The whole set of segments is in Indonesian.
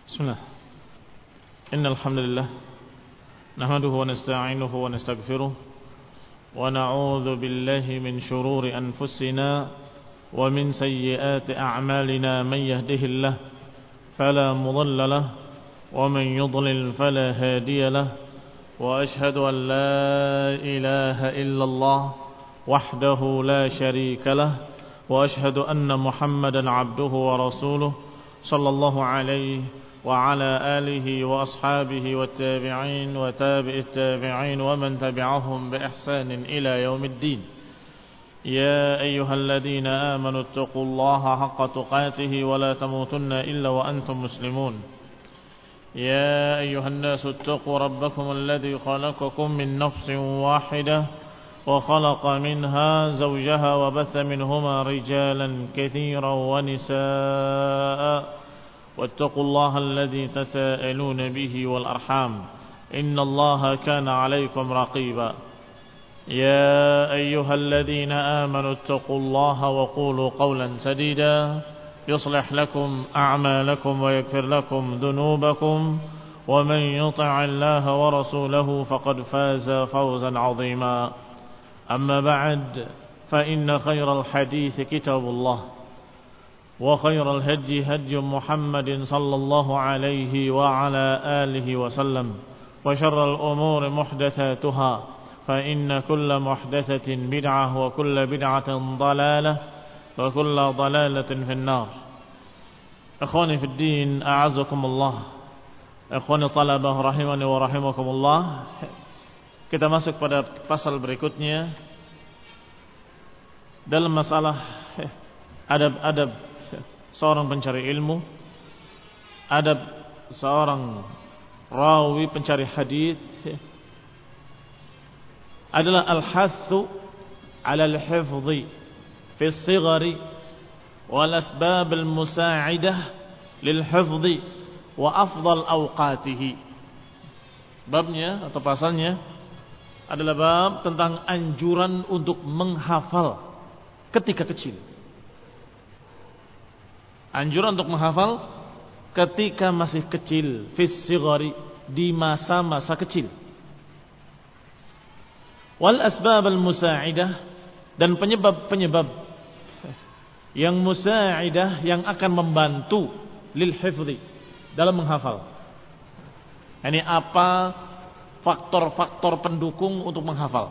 Bismillah. Innal hamdalillah nahmaduhu wa nasta'inuhu wa nastaghfiruh wa na'udzu billahi min shururi anfusina wa min sayyiati a'malina man yahdihillahu fala mudilla lahu wa man yudlil fala hadiya lahu wa ashhadu an la ilaha illallah wahdahu la sharika lahu wa ashhadu anna Muhammadan 'abduhu wa rasuluh sallallahu alaihi وعلى آله وأصحابه والتابعين وتابع التابعين ومن تبعهم بإحسان إلى يوم الدين يا أيها الذين آمنوا اتقوا الله حق تقاته ولا تموتن إلا وأنتم مسلمون يا أيها الناس اتقوا ربكم الذي خلقكم من نفس واحدة وخلق منها زوجها وبث منهما رجالا كثيرا ونساء واتقوا الله الذي تساءلون به والأرحام إن الله كان عليكم رقيبا يا أيها الذين آمنوا اتقوا الله وقولوا قولا سديدا يصلح لكم أعمالكم ويغفر لكم ذنوبكم ومن يطع الله ورسوله فقد فاز فوزا عظيما أما بعد فإن خير الحديث كتاب الله وخير الهدي هدي محمد صلى الله عليه وعلى آله وسلم وشر الأمور محدثاتها فإن كل محدثة بدعة وكل بدعة ضلالة وكل ضلالة في النار. إخواني في الدين أعزكم الله. إخواني طلبة rahimani wa rahimakumullah. Kita masuk pada pasal berikutnya dalam masalah adab-adab seorang pencari ilmu, adab seorang rawi pencari hadis adalah al-hathu 'ala al-hifdhi fi as-sighari wal asbab al-musa'idah lil-hifdhi wa afdal awqatihi. Babnya atau pasalnya adalah bab tentang anjuran untuk menghafal ketika kecil. Anjuran untuk menghafal ketika masih kecil, fis sighari, di masa-masa kecil. Wal asbab al musa'idah, dan penyebab-penyebab yang musa'idah yang akan membantu lil hifdhi dalam menghafal. Ini apa faktor-faktor pendukung untuk menghafal?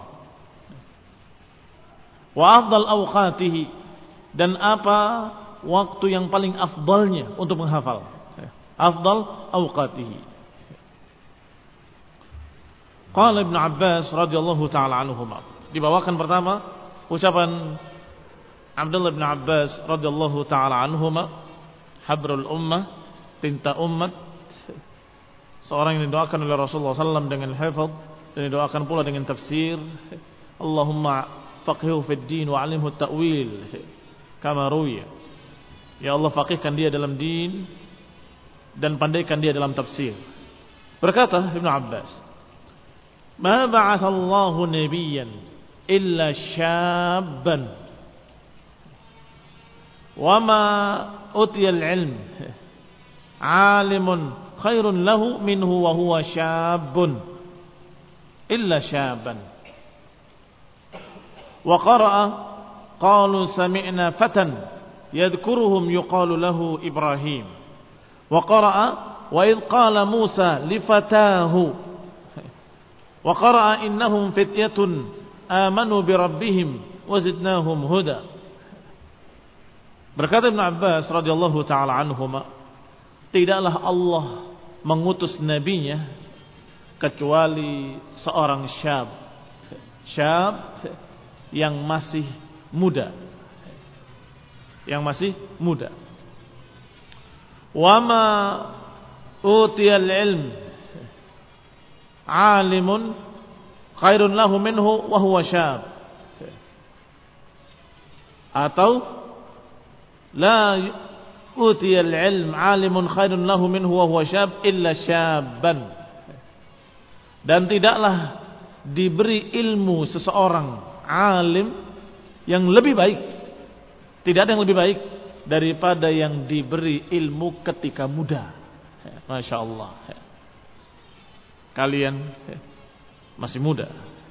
Wa afdal awqatihi, dan apa waktu yang paling afdalnya untuk menghafal. Afdal awqatihi. Qala Ibnu Abbas radhiyallahu taala anhuma. Dibawakan pertama ucapan Abdullah bin Abbas radhiyallahu taala anhuma, habrul ummah, tinta umat, seorang yang didoakan oleh Rasulullah sallallahu dengan hifz dan didoakan pula dengan tafsir. Allahumma faqihhu fid din wa 'allimhu at-ta'wil kama ruwiya. Ya Allah, faqihkan dia dalam din dan pandaikan dia dalam tafsir. Berkata Ibnu Abbas, "Ma ba'athallahu nabiyyan illa syabban wa ma utiyal ilm 'alimun khairun lahu minhu wa huwa syabun illa syaban." Wa qara'a qalu sami'na fatan yadhkuruhum yuqalu lahu Ibrahim. Wa qara'a wa idh qala Musa li fatahu wa qara'a innahum fityatun amanu bi rabbihim wa zidnahum huda. Berkata Ibnu Abbas radhiyallahu taala anhuma, tidaklah Allah mengutus nabinya kecuali seorang syab yang masih muda. Yang masih muda. Wa ma utiyal ilm 'alimun khairun lahu minhu wa huwa syab. Atau la utiyal ilm 'alimun khairun lahu minhu wa huwa syab illa syabban. Dan tidaklah diberi ilmu seseorang alim yang lebih baik. Tidak ada yang lebih baik daripada yang diberi ilmu ketika muda. Masya Allah. Kalian masih muda.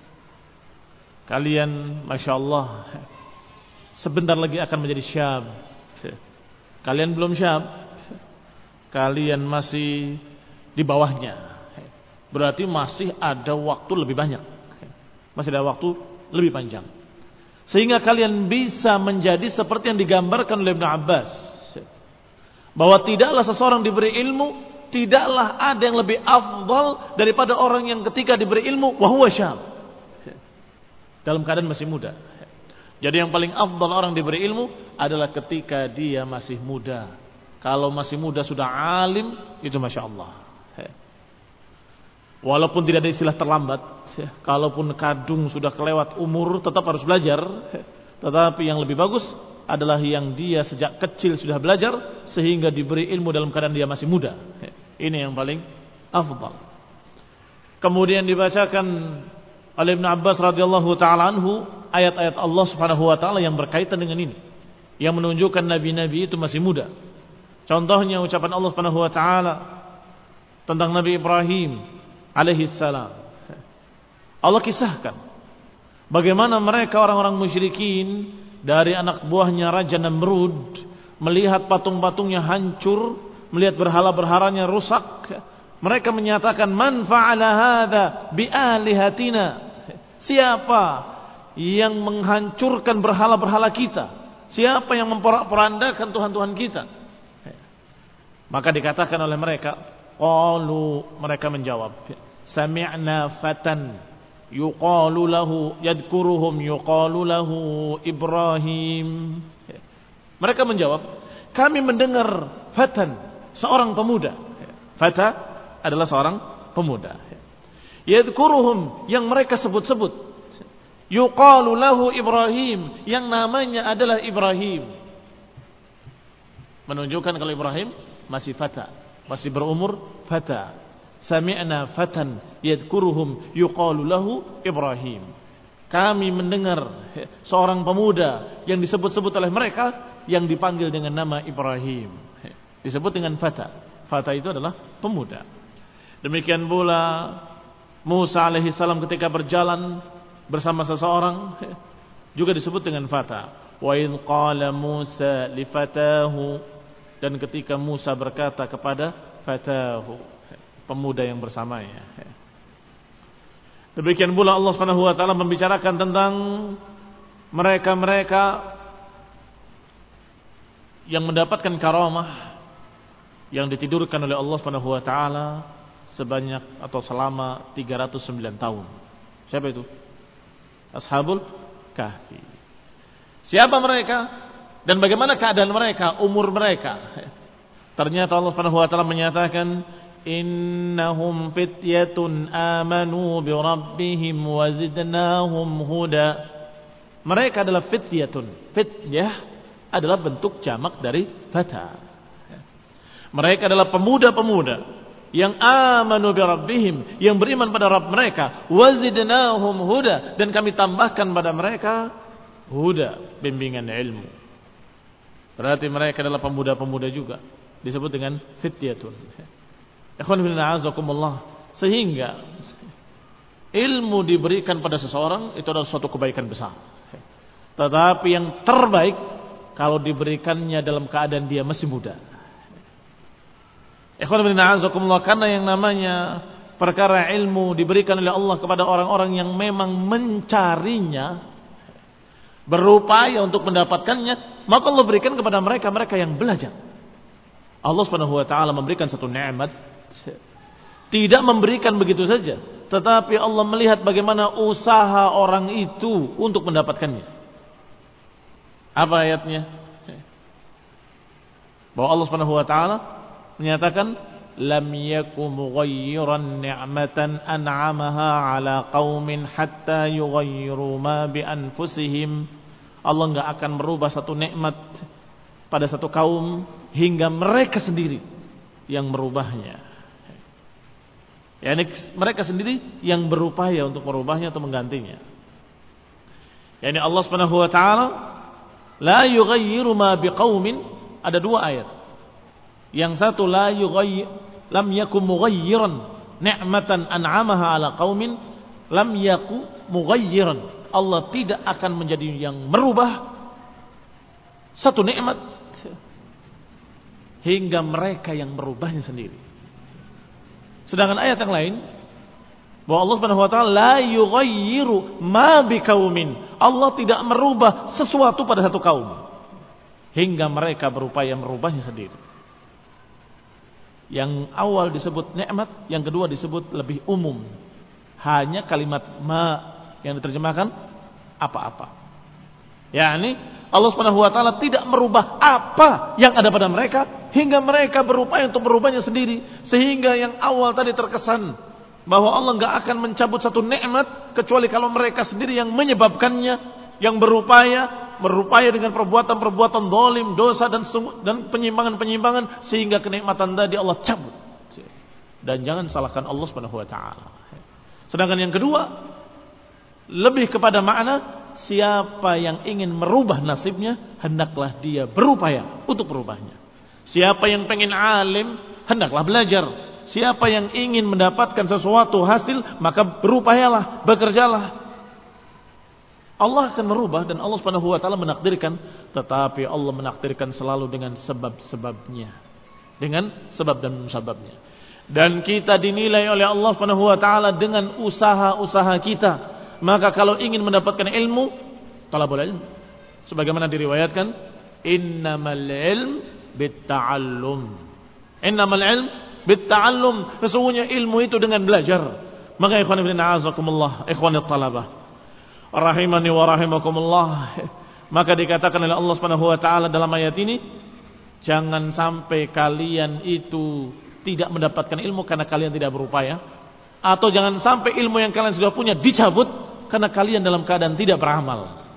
Kalian Masya Allah sebentar lagi akan menjadi syab. Kalian belum syab. Kalian masih di bawahnya. Berarti masih ada waktu lebih banyak. Masih ada waktu lebih panjang. Sehingga kalian bisa menjadi seperti yang digambarkan oleh Ibnu Abbas. Bahwa tidaklah seseorang diberi ilmu, tidaklah ada yang lebih afdal daripada orang yang ketika diberi ilmu wahuwa syab. Dalam keadaan masih muda. Jadi yang paling afdal orang diberi ilmu adalah ketika dia masih muda. Kalau masih muda sudah alim, itu Masya Allah. Walaupun tidak ada istilah terlambat, kalaupun kadung sudah kelewat umur, tetap harus belajar. Tetapi yang lebih bagus adalah yang dia sejak kecil sudah belajar, sehingga diberi ilmu dalam keadaan dia masih muda. Ini yang paling afdal. Kemudian dibacakan oleh Ibnu Abbas radhiyallahu taala anhu ayat-ayat Allah Subhanahu wa taala yang berkaitan dengan ini, yang menunjukkan nabi-nabi itu masih muda. Contohnya ucapan Allah Subhanahu wa taala tentang Nabi Ibrahim alaihi salam. Allah kisahkan bagaimana mereka orang-orang musyrikin dari anak buahnya Raja Namrud melihat patung-patungnya hancur, melihat berhala-berhalanya rusak. Mereka menyatakan, man fa'ala hadza bi alihatina? Siapa yang menghancurkan berhala-berhala kita? Siapa yang memporak-porandakan Tuhan-Tuhan kita? Maka dikatakan oleh mereka, qalu, mereka menjawab, sami'na fatan yuqalu lahu yadhkuruhum yuqalu lahu Ibrahim. Mereka menjawab, kami mendengar fatan, seorang pemuda. Fata adalah seorang pemuda. Yadhkuruhum, yang mereka sebut-sebut. Yuqalu lahu Ibrahim, yang namanya adalah Ibrahim. Menunjukkan kalau Ibrahim masih fata, masih berumur fata. Sami'na fatan yadhkuruhum yuqalu lahu Ibrahim. Kami mendengar seorang pemuda yang disebut-sebut oleh mereka yang dipanggil dengan nama Ibrahim. Disebut dengan fata. Fata itu adalah pemuda. Demikian pula Musa alaihi salam ketika berjalan bersama seseorang juga disebut dengan fata. Wa idh qala Musa li fatahu, dan ketika Musa berkata kepada fatahu, pemuda yang bersamanya. Demikian pula Allah Subhanahu wa taala membicarakan tentang mereka-mereka yang mendapatkan karamah yang ditidurkan oleh Allah Subhanahu wa taala sebanyak atau selama 309 tahun. Siapa itu? Ashabul Kahfi. Siapa mereka dan bagaimana keadaan mereka, umur mereka? Ternyata Allah Subhanahu wa taala menyatakan, innahum fityatun amanu bi rabbihim wa zidnahum huda. Mereka adalah fityatun. Fityah adalah bentuk jamak dari fata. Mereka adalah pemuda-pemuda yang amanu bi rabbihim, yang beriman pada Rabb mereka, wa zidnahum huda, dan kami tambahkan pada mereka huda, bimbingan ilmu. Berarti mereka adalah pemuda-pemuda juga, disebut dengan fityatun. Ikhwan fillah azakumullah. Sehingga ilmu diberikan pada seseorang itu adalah suatu kebaikan besar. Tetapi yang terbaik kalau diberikannya dalam keadaan dia masih muda. Ikhwan fillah azakumullah, karena yang namanya perkara ilmu diberikan oleh Allah kepada orang-orang yang memang mencarinya, berupaya untuk mendapatkannya, maka Allah berikan kepada mereka yang belajar. Allah Subhanahu wa taala memberikan satu nikmat, tidak memberikan begitu saja, tetapi Allah melihat bagaimana usaha orang itu untuk mendapatkannya. Apa ayatnya? Bahwa Allah Subhanahu wa taala menyatakan, lam yakum mughayyiran ni'matan an'amaha 'ala qaumin hatta yughayyiru ma bi anfusihim. Allah enggak akan merubah satu nikmat pada satu kaum hingga mereka sendiri yang merubahnya. Yani mereka sendiri yang berupaya untuk merubahnya atau menggantinya. Yani Allah Subhanahu wa taala la yughayyiru ma biqaumin, ada dua ayat. Yang satu la lam yakum mughayyiran ni'matan an'amaha ala qaumin lam yaku mughayyiran. Allah tidak akan menjadi yang merubah satu nikmat hingga mereka yang merubahnya sendiri. Sedangkan ayat yang lain bahwa Allah Subhanahu wa taala la yughayyiru ma biqaumin. Allah tidak merubah sesuatu pada satu kaum hingga mereka berupaya merubahnya sendiri. Yang awal disebut nikmat, yang kedua disebut lebih umum. Hanya kalimat ma yang diterjemahkan apa-apa. Yakni Allah Subhanahu wa taala tidak merubah apa yang ada pada mereka hingga mereka berupaya untuk merubahnya sendiri, sehingga yang awal tadi terkesan bahwa Allah enggak akan mencabut satu nikmat kecuali kalau mereka sendiri yang menyebabkannya, yang berupaya dengan perbuatan-perbuatan zalim, dosa dan penyimpangan-penyimpangan sehingga kenikmatan tadi Allah cabut. Dan jangan salahkan Allah Subhanahu wa taala. Sedangkan yang kedua lebih kepada makna siapa yang ingin merubah nasibnya hendaklah dia berupaya untuk merubahnya. Siapa yang pengen alim hendaklah belajar. Siapa yang ingin mendapatkan sesuatu hasil maka berupayalah, bekerjalah. Allah akan merubah dan Allah Subhanahu wa taala menakdirkan, tetapi Allah menakdirkan selalu dengan sebab-sebabnya. Dengan sebab dan musababnya. Dan kita dinilai oleh Allah Subhanahu wa taala dengan usaha-usaha kita. Maka kalau ingin mendapatkan ilmu, talabul ilm, sebagaimana diriwayatkan, innamal ilm bitta'allum. Innamal ilm bitta'allum. Sesungguhnya ilmu itu dengan belajar. Maka ikhwan fillah a'azakumullah, ikhwanit talabah, rahimani wa rahimakumullah. Maka dikatakan oleh Allah Subhanahu wa taala dalam ayat ini, jangan sampai kalian itu tidak mendapatkan ilmu karena kalian tidak berupaya, atau jangan sampai ilmu yang kalian sudah punya dicabut karena kalian dalam keadaan tidak beramal.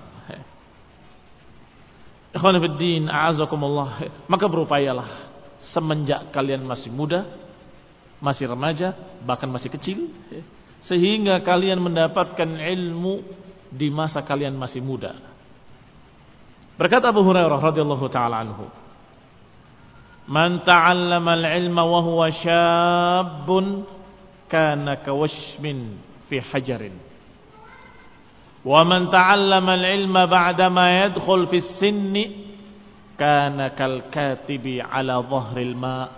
Ikhwan fiddin a'azakumullah. Maka berupayalah semenjak kalian masih muda, masih remaja, bahkan masih kecil, sehingga kalian mendapatkan ilmu di masa kalian masih muda. Berkata Abu Hurairah radhiyallahu taala anhu, "Man ta'allama al-ilma wa huwa syabun kana kawashmin fi hajarin. Wa man ta'allama al-ilma ba'da ma yadkhul fi as-sinni kana kal katibi 'ala dhahril ma."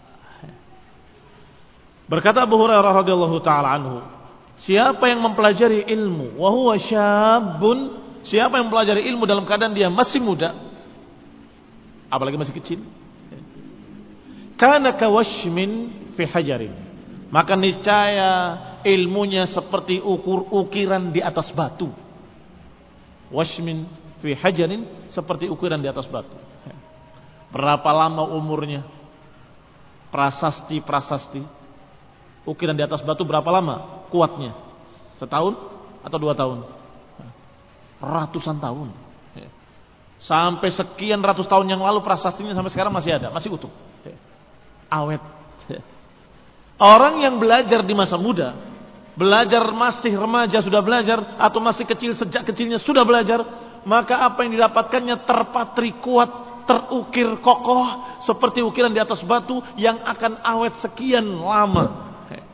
Berkata Abu Hurairah radhiyallahu taala anhu, siapa yang mempelajari ilmu wa huwa syabun, siapa yang mempelajari ilmu dalam keadaan dia masih muda, apalagi masih kecil, kana kawashmin fi hajarin, maka niscaya ilmunya seperti ukiran di atas batu. Washmin fi hajarin, seperti ukiran di atas batu. Berapa lama umurnya? Prasasti ukiran di atas batu berapa lama kuatnya? Setahun atau 2 tahun? Ratusan tahun. Sampai sekian ratus tahun yang lalu prasastinya sampai sekarang masih ada, masih utuh, awet. Orang yang belajar di masa muda, belajar masih remaja sudah belajar, atau masih kecil sejak kecilnya sudah belajar, maka apa yang didapatkannya terpatri kuat, terukir kokoh seperti ukiran di atas batu yang akan awet sekian lama.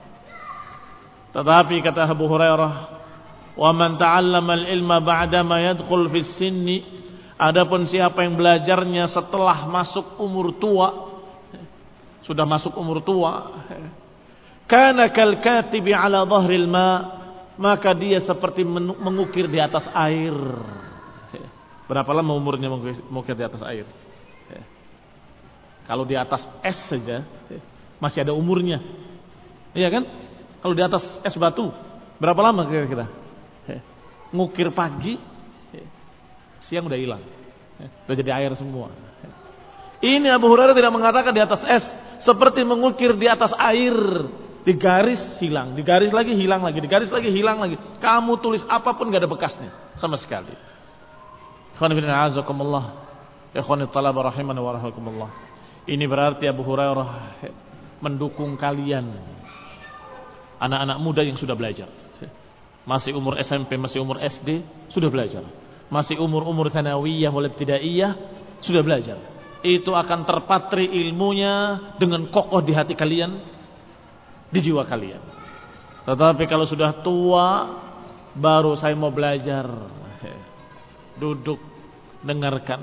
Tetapi kata Abu Hurairah, wa man ta'allama al-ilma ba'da ma yadkhul fi sinni, adapun siapa yang belajarnya setelah masuk umur tua, sudah masuk umur tua, kana kal katibi 'ala dhahril ma, maka dia seperti mengukir di atas air. Berapa lama umurnya mengukir di atas air? Kalau di atas es saja masih ada umurnya, iya kan? Kalau di atas es batu berapa lama kira-kira? Ngukir pagi, siang udah hilang, udah jadi air semua. Ini Abu Hurairah tidak mengatakan di atas es, seperti mengukir di atas air, digaris hilang, digaris lagi hilang lagi, digaris lagi hilang lagi. Kamu tulis apapun gak ada bekasnya sama sekali. Ikhwan fillah a'azakumullah, ikhwanit talabah rahimani wa rahimakumullah. Ini berarti Abu Hurairah mendukung kalian, anak-anak muda yang sudah belajar, masih umur SMP, masih umur SD, sudah belajar, masih umur-umur tsanawiyah wal ibtidaiyah, sudah belajar. itu akan terpatri ilmunya dengan kokoh di hati kalian, di jiwa kalian. Tetapi kalau sudah tua, baru saya mau belajar, duduk, dengarkan.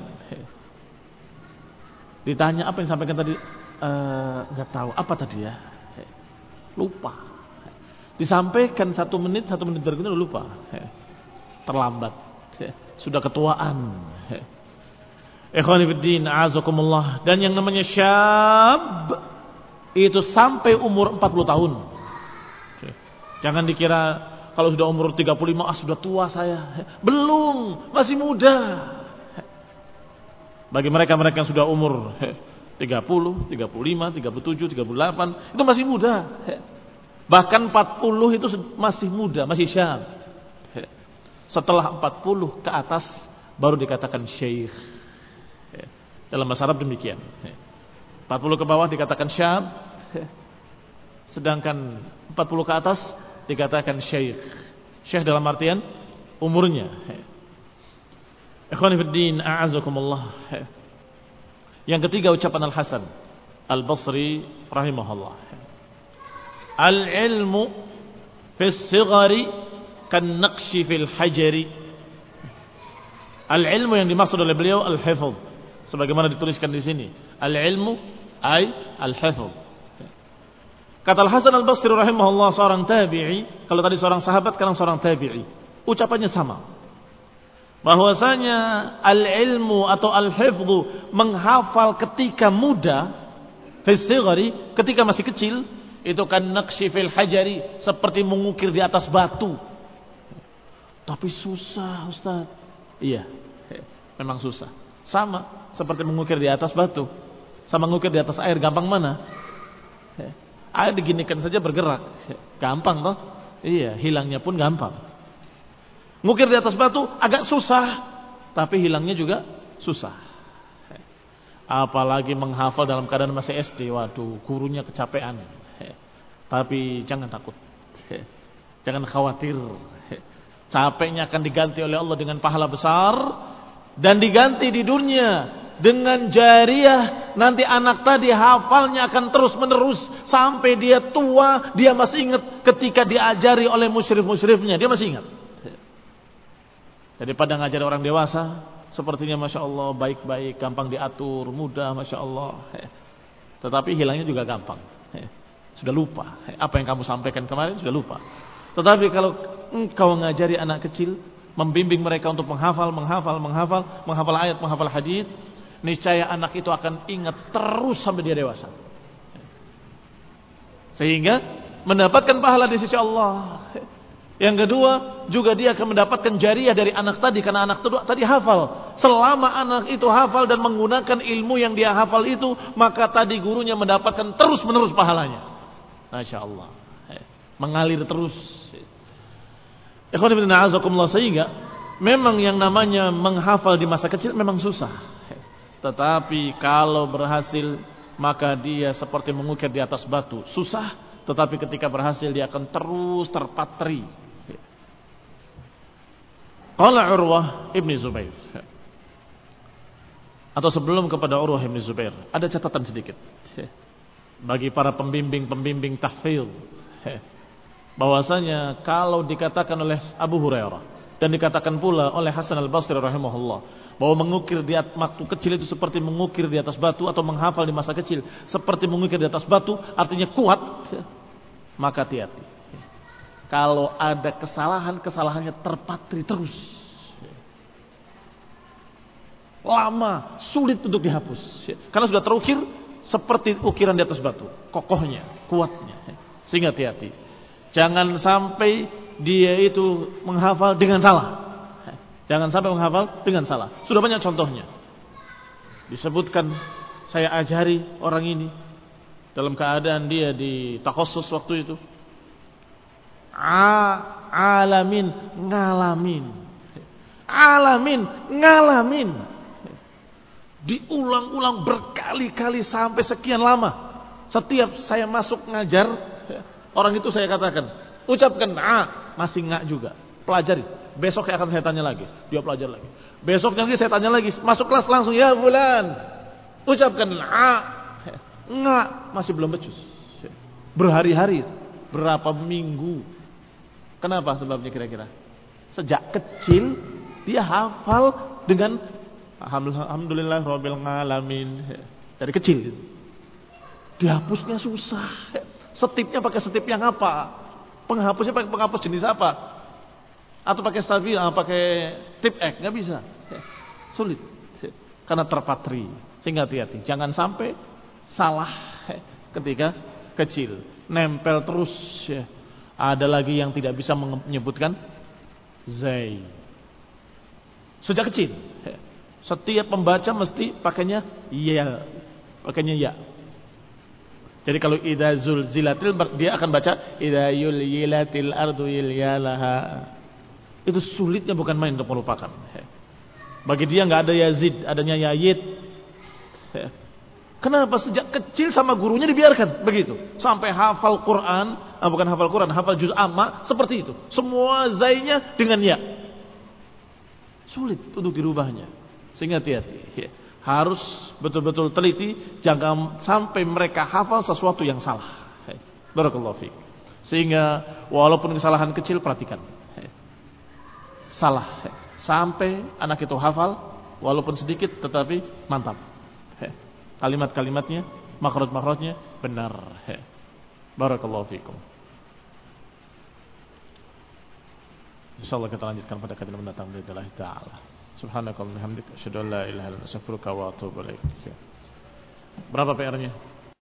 Ditanya apa yang sampaikan tadi, nggak tahu apa tadi ya, lupa. Disampaikan 1 menit berikutnya lupa, terlambat, sudah ketuaan. Ikhwani fiddin, a'azakumullah. Dan yang namanya syab itu sampai umur 40 tahun. Jangan dikira kalau sudah umur 35 sudah tua saya. Belum, masih muda. Bagi mereka-mereka yang sudah umur 30, 35, 37, 38 itu masih muda. Bahkan 40 itu masih muda, masih syab. Setelah 40 ke atas baru dikatakan syekh. Dalam bahasa Arab demikian. 40 ke bawah dikatakan syab, sedangkan 40 ke atas dikatakan syekh. Syekh dalam artian umurnya. Ikhwani fiddin, a'azakumullah. Yang ketiga ucapan Al-Hasan Al-Basri rahimahullah. Al-ilmu fis sighari kan naqshi fil hajari. Al-ilmu yang dimaksud oleh beliau al-hifdz, sebagaimana dituliskan di sini. Al-ilmu ay al-hifdz. Kata Al-Hasan Al-Basri rahimahullah, seorang tabi'i, kalau tadi seorang sahabat, sekarang seorang tabi'i, ucapannya sama. Bahwasanya al-ilmu atau al-hifdz, menghafal ketika muda, fis sighari, ketika masih kecil, itu kan naqshi fil hajari, seperti mengukir di atas batu. Tapi susah, Ustaz. Iya, memang susah. Sama seperti mengukir di atas batu, sama mengukir di atas air, gampang mana? Air diginikan saja bergerak, gampang toh? Iya, hilangnya pun gampang. Mengukir di atas batu agak susah, tapi hilangnya juga susah. Apalagi menghafal dalam keadaan masih SD, waduh, gurunya kecapean. Tapi jangan takut, jangan khawatir. Capeknya akan diganti oleh Allah dengan pahala besar, dan diganti di dunia dengan jariyah. Nanti anak tadi hafalnya akan terus menerus sampai dia tua, dia masih ingat ketika diajari oleh musyrif-musyrifnya, dia masih ingat. Daripada ngajari orang dewasa, sepertinya Masya Allah baik-baik, gampang diatur, mudah Masya Allah, tetapi hilangnya juga gampang. Sudah lupa apa yang kamu sampaikan kemarin, sudah lupa. Tetapi kalau engkau ngajari anak kecil, membimbing mereka untuk menghafal ayat, menghafal hadis, niscaya anak itu akan ingat terus sampai dia dewasa. Sehingga mendapatkan pahala di sisi Allah. Yang kedua, juga dia akan mendapatkan jariyah dari anak tadi, karena anak tadi hafal. Selama anak itu hafal dan menggunakan ilmu yang dia hafal itu, maka tadi gurunya mendapatkan terus menerus pahalanya. Masya Allah, mengalir terus. Sehingga memang yang namanya menghafal di masa kecil memang susah. Tetapi kalau berhasil, maka dia seperti mengukir di atas batu. Susah, tetapi ketika berhasil dia akan terus terpatri. Qala Urwah ibn Zubair. Atau sebelum kepada Urwah ibn Zubair, ada catatan sedikit bagi para pembimbing tahfidz, bahwasanya kalau dikatakan oleh Abu Hurairah dan dikatakan pula oleh Hasan Al-Basri rahimahullah, bahwa mengukir di waktu kecil itu seperti mengukir di atas batu, atau menghafal di masa kecil seperti mengukir di atas batu, artinya kuat, maka hati-hati. Kalau ada kesalahannya terpatri terus, lama, sulit untuk dihapus, karena sudah terukir seperti ukiran di atas batu, kokohnya, kuatnya. Sehingga hati-hati, jangan sampai dia itu menghafal dengan salah. Jangan sampai menghafal dengan salah. Sudah banyak contohnya. Disebutkan, saya ajari orang ini dalam keadaan dia di takhassus waktu itu, alamin ngalamin, diulang-ulang berkali-kali sampai sekian lama. Setiap saya masuk ngajar, orang itu saya katakan, ucapkan masih juga, pelajari. Besok akan saya tanya lagi, dia pelajar lagi. Besoknya lagi saya tanya lagi, masuk kelas langsung, ya fulan, Ucapkan enggak, masih belum becus. Berhari-hari, berapa minggu. Kenapa sebabnya kira-kira? Sejak kecil dia hafal dengan alhamdulillah rabbil alamin. Dari kecil. Dihapusnya susah. Setipnya pakai setip yang apa? Penghapusnya pakai penghapus jenis apa? Atau pakai stabil, pakai tip X, nggak bisa. Sulit. Karena terpatri. Sehingga hati-hati, jangan sampai salah ketika kecil. Nempel terus ya. Ada lagi yang tidak bisa menyebutkan zai. Sejak kecil. Setiap pembaca mesti pakainya ya. Pakainya ya. Jadi kalau idza zulzilatil, dia akan baca idza yulyilatil ardu yilyalaha. Itu sulitnya bukan main untuk melupakan. Bagi dia nggak ada yazid, adanya yayid. Kenapa sejak kecil sama gurunya dibiarkan begitu sampai hafal Quran, bukan hafal Quran, hafal juz amma seperti itu. Semua zainya dengan ya. Sulit untuk dirubahnya. Sehingga hati-hati. Harus betul-betul teliti, jangan sampai mereka hafal sesuatu yang salah. Barakallahu fiik. Sehingga walaupun kesalahan kecil perhatikan. Salah sampai anak itu hafal walaupun sedikit tetapi mantap. Kalimat-kalimatnya, makhraj-makhrajnya benar. Barakallahu fiikum. Insyaallah kita lanjutkan pada kajian mendatang billahi taala. Subhanakallahumma wa bihamdika asyhadu an la ilaha illa anta astaghfiruka wa atubu ilaik. Berapa PR-nya?